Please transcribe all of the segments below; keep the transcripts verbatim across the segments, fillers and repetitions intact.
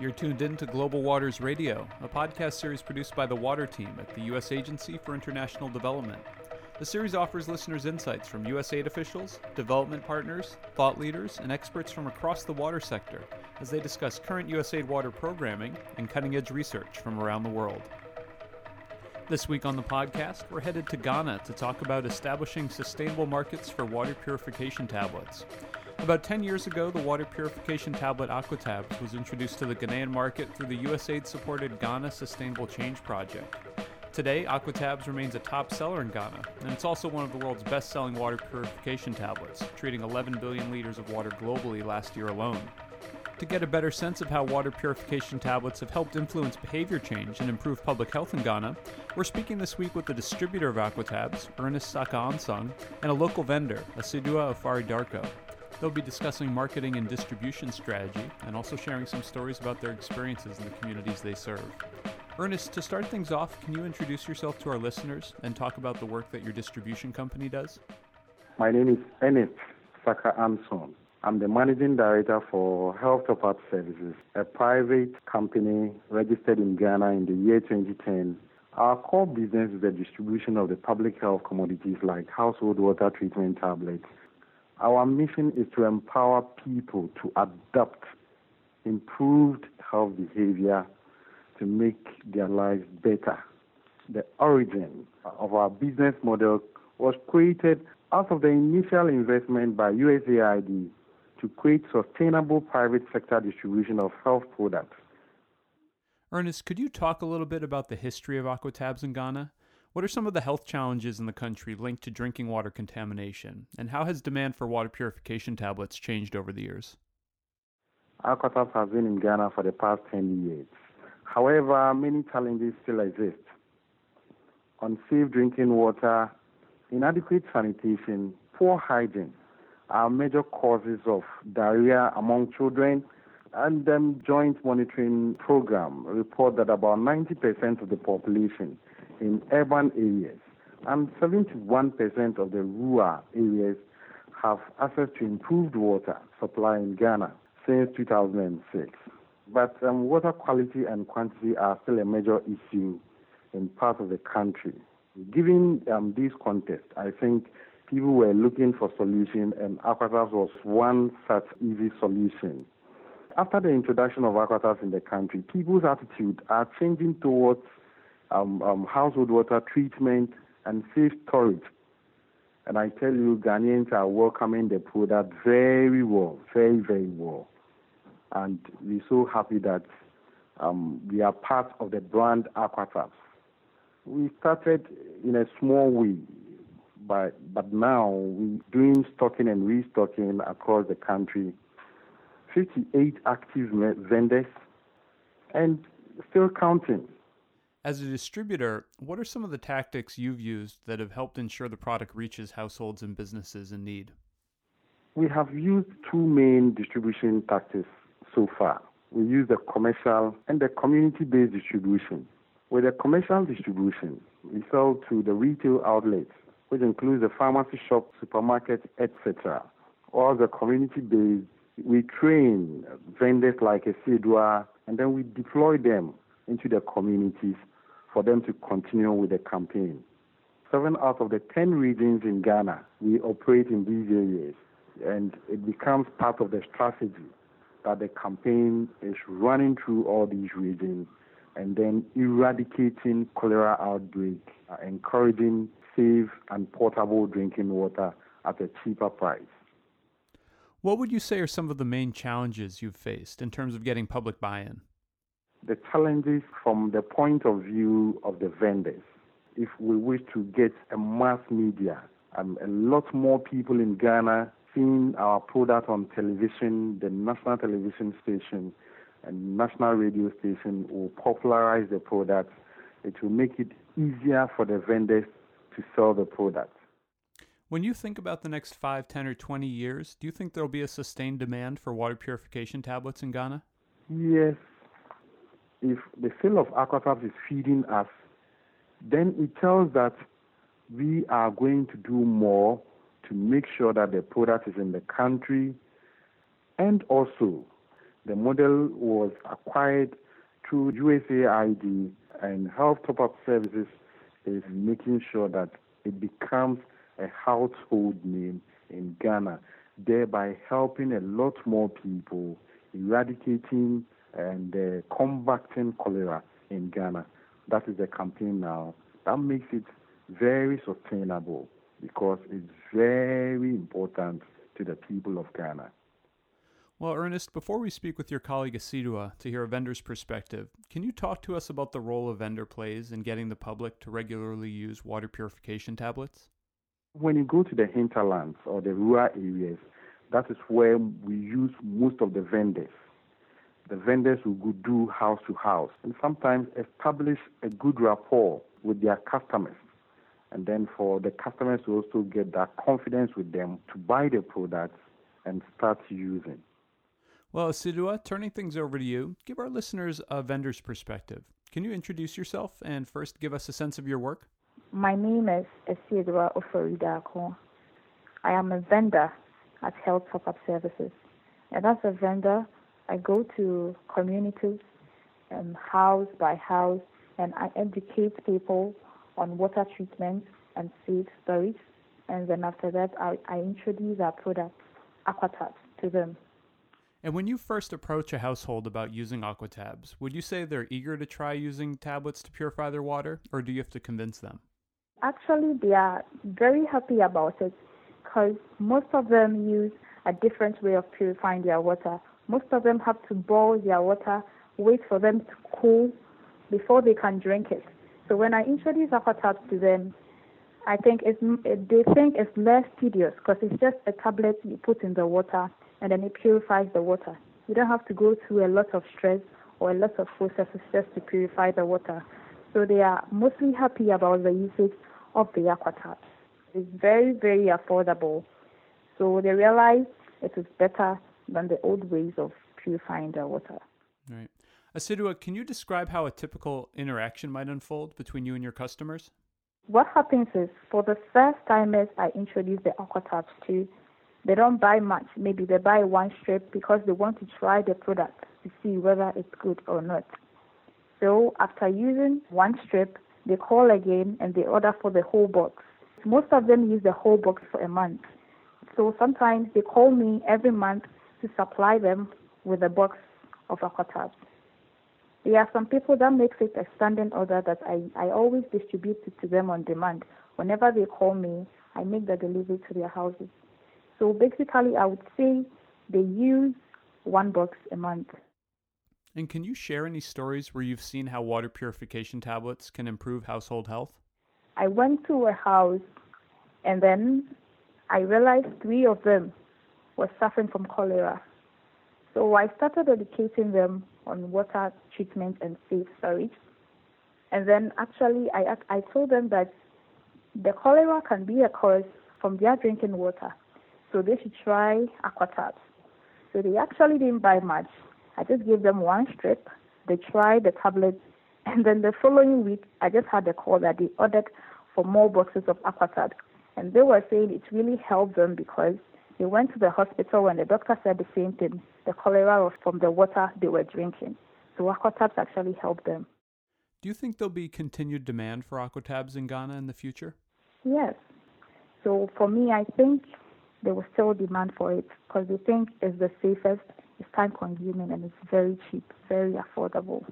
You're tuned in to Global Waters Radio, a podcast series produced by the Water Team at the U S Agency for International Development. The series offers listeners insights from U S aid officials, development partners, thought leaders, and experts from across the water sector as they discuss current U S aid water programming and cutting-edge research from around the world. This week on the podcast, we're headed to Ghana to talk about establishing sustainable markets for water purification tablets. About ten years ago, the water purification tablet Aquatabs was introduced to the Ghanaian market through the U S aid-supported Ghana Sustainable Change Project. Today, Aquatabs remains a top seller in Ghana, and it's also one of the world's best-selling water purification tablets, treating eleven billion liters of water globally last year alone. To get a better sense of how water purification tablets have helped influence behavior change and improve public health in Ghana, we're speaking this week with the distributor of Aquatabs, Ernest Saka Ansong, and a local vendor, Asidua Afari Darko. They'll be discussing marketing and distribution strategy, and also sharing some stories about their experiences in the communities they serve. Ernest, to start things off, can you introduce yourself to our listeners and talk about the work that your distribution company does? My name is Ernest Saka Ansong. I'm the Managing Director for Health Top-Up Services, a private company registered in Ghana in the year twenty ten. Our core business is the distribution of the public health commodities like household water treatment tablets. Our mission is to empower people to adopt improved health behavior to make their lives better. The origin of our business model was created out of the initial investment by U S A I D to create sustainable private sector distribution of health products. Ernest, could you talk a little bit about the history of Aquatabs in Ghana? What are some of the health challenges in the country linked to drinking water contamination, and how has demand for water purification tablets changed over the years? Aquatabs has been in Ghana for the past ten years. However, many challenges still exist. Unsafe drinking water, inadequate sanitation, poor hygiene are major causes of diarrhea among children, and the Joint Monitoring Program report that about ninety percent of the population in urban areas and seventy-one percent of the rural areas have access to improved water supply in Ghana since two thousand six. But um, water quality and quantity are still a major issue in parts of the country. Given um, this context, I think people were looking for solutions, and Aquatabs was one such easy solution. After the introduction of Aquatabs in the country, people's attitude are changing towards Um, um, household water treatment and safe storage. And I tell you, Ghanaians are welcoming the product very well, very, very well. And we're so happy that um, we are part of the brand Aquatabs. We started in a small way, but, but now we're doing stocking and restocking across the country. fifty-eight active vendors and still counting. As a distributor, what are some of the tactics you've used that have helped ensure the product reaches households and businesses in need? We have used two main distribution tactics so far. We use the commercial and the community-based distribution. With the commercial distribution, we sell to the retail outlets, which includes the pharmacy shop, supermarkets, et cetera. Or the community-based, we train vendors like Asidua, and then we deploy them into the communities for them to continue with the campaign. Seven out of the ten regions in Ghana, we operate in these areas, and it becomes part of the strategy that the campaign is running through all these regions and then eradicating cholera outbreak, uh, encouraging safe and portable drinking water at a cheaper price. What would you say are some of the main challenges you've faced in terms of getting public buy-in? The challenges from the point of view of the vendors. If we wish to get a mass media, um, a lot more people in Ghana seeing our product on television, the national television station and national radio station will popularize the product. It will make it easier for the vendors to sell the product. When you think about the next five, ten, or twenty years, do you think there will be a sustained demand for water purification tablets in Ghana? Yes. If the sale of Aquatabs is feeding us, then it tells that we are going to do more to make sure that the product is in the country, and also The model was acquired through U S A I D, and Health Top-Up Services is making sure that it becomes a household name in Ghana, thereby helping a lot more people eradicating and uh, combating cholera in Ghana. That is the campaign now. That makes it very sustainable because it's very important to the people of Ghana. Well, Ernest, before we speak with your colleague Asidua to hear a vendor's perspective, can you talk to us about the role a vendor plays in getting the public to regularly use water purification tablets? When you go to the hinterlands or the rural areas, that is where we use most of the vendors. The vendors will go do house to house and sometimes establish a good rapport with their customers. And then for the customers to also get that confidence with them to buy the products and start using. Well, Asidua, turning things over to you, give our listeners a vendor's perspective. Can you introduce yourself and first give us a sense of your work? My name is Asidua Oforidako. I am a vendor at Health Top-Up Services. And as a vendor, I go to communities, um, house by house, and I educate people on water treatment and safe storage. And then after that, I, I introduce our product, Aquatabs, to them. And when you first approach a household about using Aquatabs, would you say they're eager to try using tablets to purify their water, or do you have to convince them? Actually, they are very happy about it because most of them use a different way of purifying their water. Most of them have to boil their water, wait for them to cool before they can drink it. So when I introduce Aquatabs to them, I think it's, they think it's less tedious because it's just a tablet you put in the water and then it purifies the water. You don't have to go through a lot of stress or a lot of processes just to purify the water. So they are mostly happy about the usage of the Aquatabs. It's very, very affordable. So they realize it is better than the old ways of purifying the water. Right. Asidua, can you describe how a typical interaction might unfold between you and your customers? What happens is, for the first timers I introduce the Aquatabs to, they don't buy much. Maybe they buy one strip because they want to try the product to see whether it's good or not. So after using one strip, they call again and they order for the whole box. Most of them use the whole box for a month. So sometimes they call me every month to supply them with a box of Aquatabs. There are some people that makes it a standing order that I, I always distribute it to them on demand. Whenever they call me, I make the delivery to their houses. So basically, I would say they use one box a month. And can you share any stories where you've seen how water purification tablets can improve household health? I went to a house and then I realized three of them were suffering from cholera. So I started educating them on water treatment and safe storage. And then actually I, I told them that the cholera can be a cause from their drinking water. So they should try Aquatabs. So they actually didn't buy much. I just gave them one strip. They tried the tablet. And then the following week, I just had a call that they ordered for more boxes of Aquatabs. And they were saying it really helped them because they went to the hospital and the doctor said the same thing. The cholera was from the water they were drinking. So Aquatabs actually helped them. Do you think there'll be continued demand for Aquatabs in Ghana in the future? Yes. So for me, I think there was still demand for it because they think it's the safest, it's time-consuming, and it's very cheap, very affordable.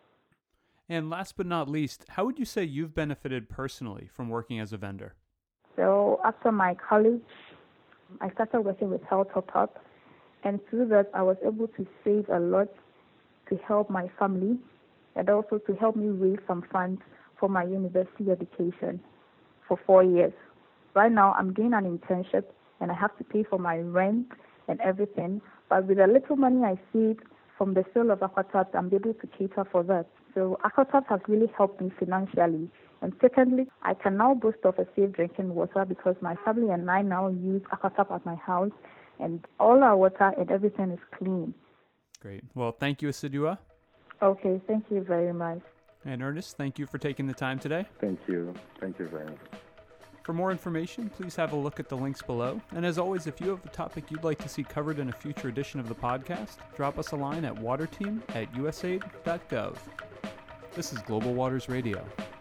And last but not least, how would you say you've benefited personally from working as a vendor? So after my college, I started working with Health Top-Up, and through that, I was able to save a lot to help my family and also to help me raise some funds for my university education for four years. Right now, I'm doing an internship, and I have to pay for my rent and everything. But with the little money I saved from the sale of Aquatabs, I'm able to cater for that. So Aquatabs has really helped me financially. And secondly, I can now boast of a safe drinking water because my family and I now use Aquatabs at my house, and all our water and everything is clean. Great. Well, thank you, Asidua. Okay, thank you very much. And Ernest, thank you for taking the time today. Thank you. Thank you very much. For more information, please have a look at the links below. And as always, if you have a topic you'd like to see covered in a future edition of the podcast, drop us a line at waterteam at usaid dot gov. This is Global Waters Radio.